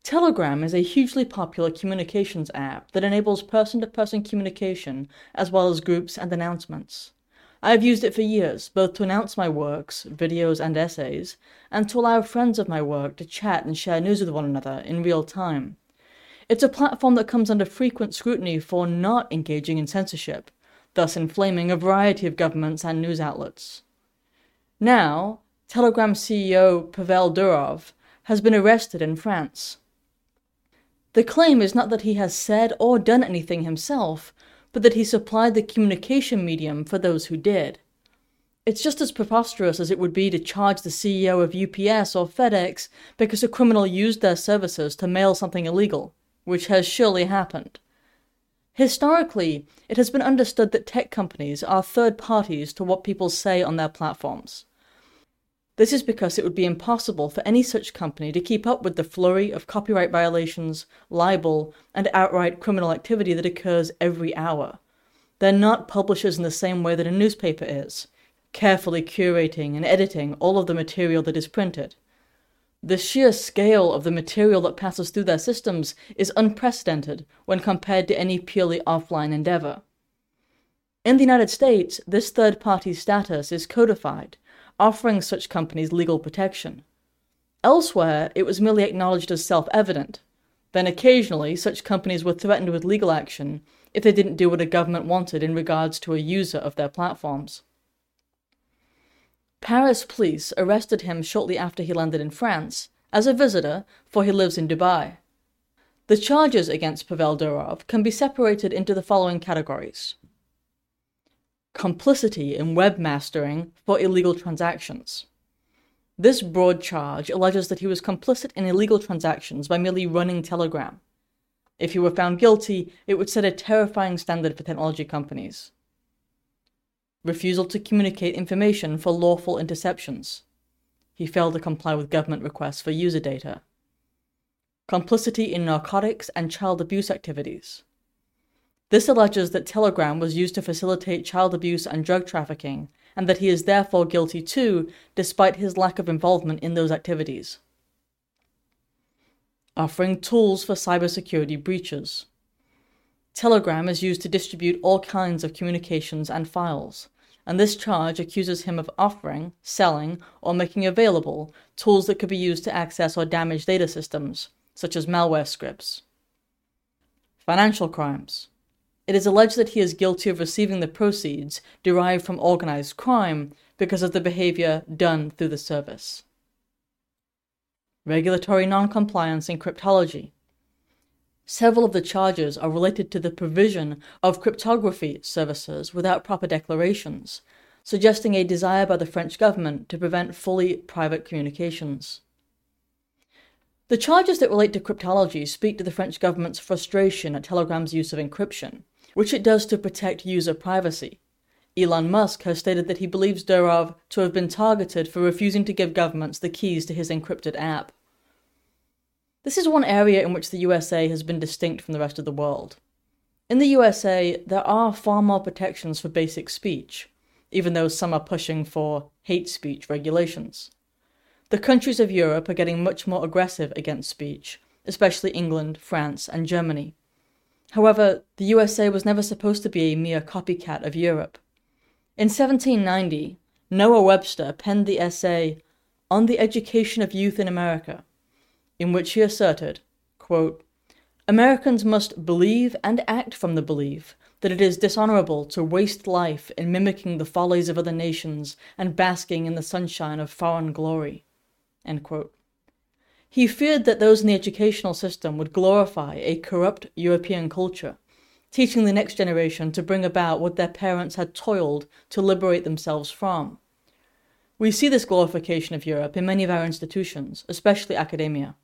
Telegram is a hugely popular communications app that enables person-to-person communication as well as groups and announcements. I have used it for years, both to announce my works, videos and essays, and to allow friends of my work to chat and share news with one another in real time. It's a platform that comes under frequent scrutiny for not engaging in censorship, thus inflaming a variety of governments and news outlets. Now, Telegram CEO Pavel Durov has been arrested in France. The claim is not that he has said or done anything himself, but that he supplied the communication medium for those who did. It's just as preposterous as it would be to charge the CEO of UPS or FedEx because a criminal used their services to mail something illegal, which has surely happened. Historically, it has been understood that tech companies are third parties to what people say on their platforms. This is because it would be impossible for any such company to keep up with the flurry of copyright violations, libel, and outright criminal activity that occurs every hour. They're not publishers in the same way that a newspaper is, carefully curating and editing all of the material that is printed. The sheer scale of the material that passes through their systems is unprecedented when compared to any purely offline endeavor. In the United States, this third-party status is codified, offering such companies legal protection. Elsewhere, it was merely acknowledged as self-evident. Then occasionally, such companies were threatened with legal action if they didn't do what a government wanted in regards to a user of their platforms. Paris police arrested him shortly after he landed in France as a visitor, for he lives in Dubai. The charges against Pavel Durov can be separated into the following categories: complicity in webmastering for illegal transactions. This broad charge alleges that he was complicit in illegal transactions by merely running Telegram. If he were found guilty, it would set a terrifying standard for technology companies. Refusal to communicate information for lawful interceptions. He failed to comply with government requests for user data. Complicity in narcotics and child abuse activities. This alleges that Telegram was used to facilitate child abuse and drug trafficking, and that he is therefore guilty too, despite his lack of involvement in those activities. Offering tools for cybersecurity breaches. Telegram is used to distribute all kinds of communications and files, and this charge accuses him of offering, selling, or making available tools that could be used to access or damage data systems, such as malware scripts. Financial crimes. It is alleged that he is guilty of receiving the proceeds derived from organized crime because of the behavior done through the service. Regulatory non-compliance in cryptology. Several of the charges are related to the provision of cryptography services without proper declarations, suggesting a desire by the French government to prevent fully private communications. The charges that relate to cryptology speak to the French government's frustration at Telegram's use of encryption, which it does to protect user privacy. Elon Musk has stated that he believes Durov to have been targeted for refusing to give governments the keys to his encrypted app. This is one area in which the USA has been distinct from the rest of the world. In the USA, there are far more protections for basic speech, even though some are pushing for hate speech regulations. The countries of Europe are getting much more aggressive against speech, especially England, France, and Germany. However, the USA was never supposed to be a mere copycat of Europe. In 1790, Noah Webster penned the essay On the Education of Youth in America, in which he asserted, quote, Americans must believe and act from the belief that it is dishonorable to waste life in mimicking the follies of other nations and basking in the sunshine of foreign glory. End quote. He feared that those in the educational system would glorify a corrupt European culture, teaching the next generation to bring about what their parents had toiled to liberate themselves from. We see this glorification of Europe in many of our institutions, especially academia.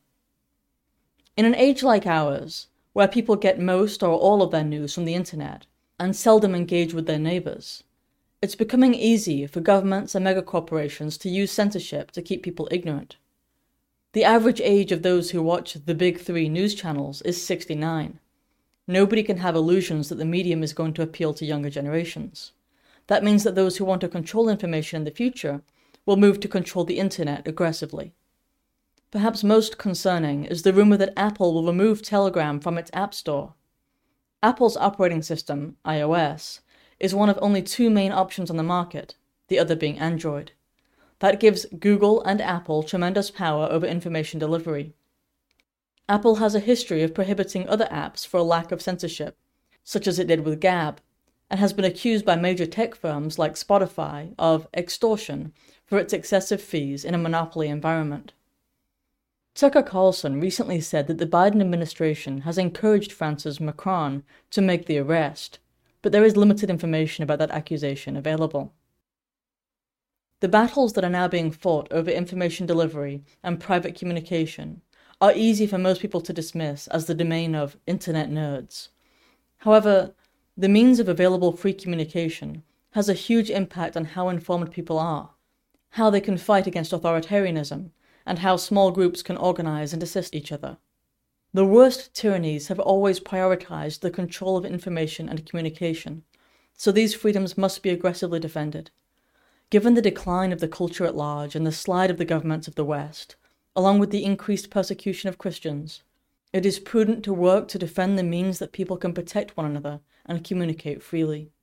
In an age like ours, where people get most or all of their news from the internet and seldom engage with their neighbors, it's becoming easy for governments and megacorporations to use censorship to keep people ignorant. The average age of those who watch the big three news channels is 69. Nobody can have illusions that the medium is going to appeal to younger generations. That means that those who want to control information in the future will move to control the internet aggressively. Perhaps most concerning is the rumor that Apple will remove Telegram from its App Store. Apple's operating system, iOS, is one of only two main options on the market, the other being Android. That gives Google and Apple tremendous power over information delivery. Apple has a history of prohibiting other apps for a lack of censorship, such as it did with Gab, and has been accused by major tech firms like Spotify of extortion for its excessive fees in a monopoly environment. Tucker Carlson recently said that the Biden administration has encouraged France's Macron to make the arrest, but there is limited information about that accusation available. The battles that are now being fought over information delivery and private communication are easy for most people to dismiss as the domain of internet nerds. However, the means of available free communication has a huge impact on how informed people are, how they can fight against authoritarianism, and how small groups can organize and assist each other. The worst tyrannies have always prioritized the control of information and communication, so these freedoms must be aggressively defended. Given the decline of the culture at large and the slide of the governments of the West, along with the increased persecution of Christians, it is prudent to work to defend the means that people can protect one another and communicate freely.